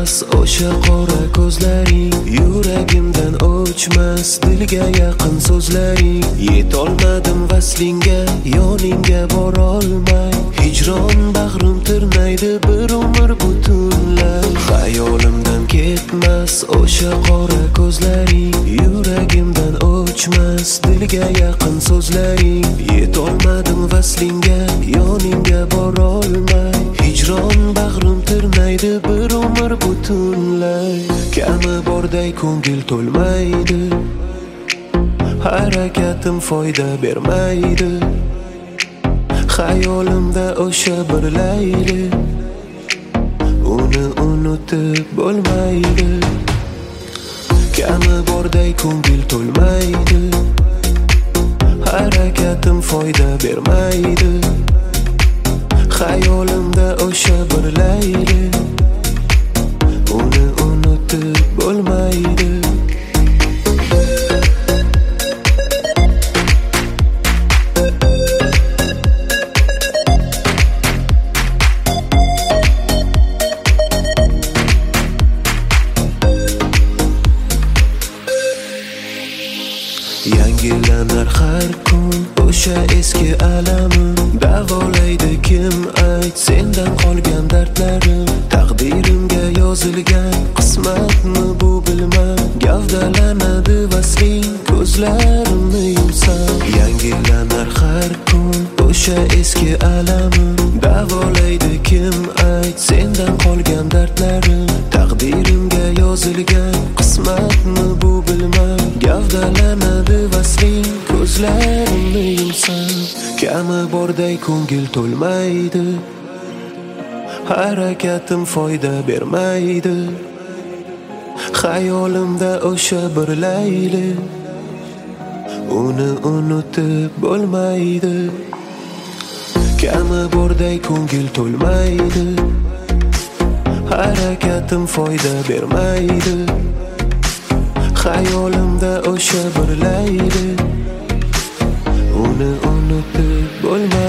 ketmas o'sha qora ko'zlaring, yuragimdan o'chmas dilga yaqin so'zlaring. Yetolmadim vaslingga, yoningga borolmay, hijron bag'rim tirnaydi bir umr butunlay. Xayolimdan ketmas o'sha qora ko'zlaring, yuragimdan o'chmas dilga yaqin so'zlaring. Yetolmadim vaslingga, yoningga borolmay, hijron bag'rim tirnaydi bir umr butunlay. Kami borday ko'ngil to'lmaydi, harakatim foyda bermaydi. Xayolimda o'sha bir layli, uni unutib bo'lmaydi. Kami borday ko'ngil to'lmaydi, harakatim foyda bermaydi. Xayolimda o'sha bir layli, uni unutib bo'lmaydi. Yangilanar har kun o'sha eski alamim, davolaydi kim ayt sendan qolgan dardlarim. Taqdirimga yozilgan qismatmi bu bilmam, gavdalanadi vasling ko'zlarimni yumsam. Yangilanar har kun o'sha eski alamim, davolaydi kim ayt sendan qolgan dardlarim. Taqdirimga yozilgan qismatmi bu bilmam, gavdalanadi vasling ko'zlarimni yumsam. Kami borday ko'ngil to'lmaydi, harakatim foyda bermaydi. Xayolimda o'sha bir layli, uni unutib bo'lmaydi. Kami borday ko'ngil to'lmaydi, harakatim foyda bermaydi. Xayolimda o'sha bir layli, uni unutib bo'lmaydi.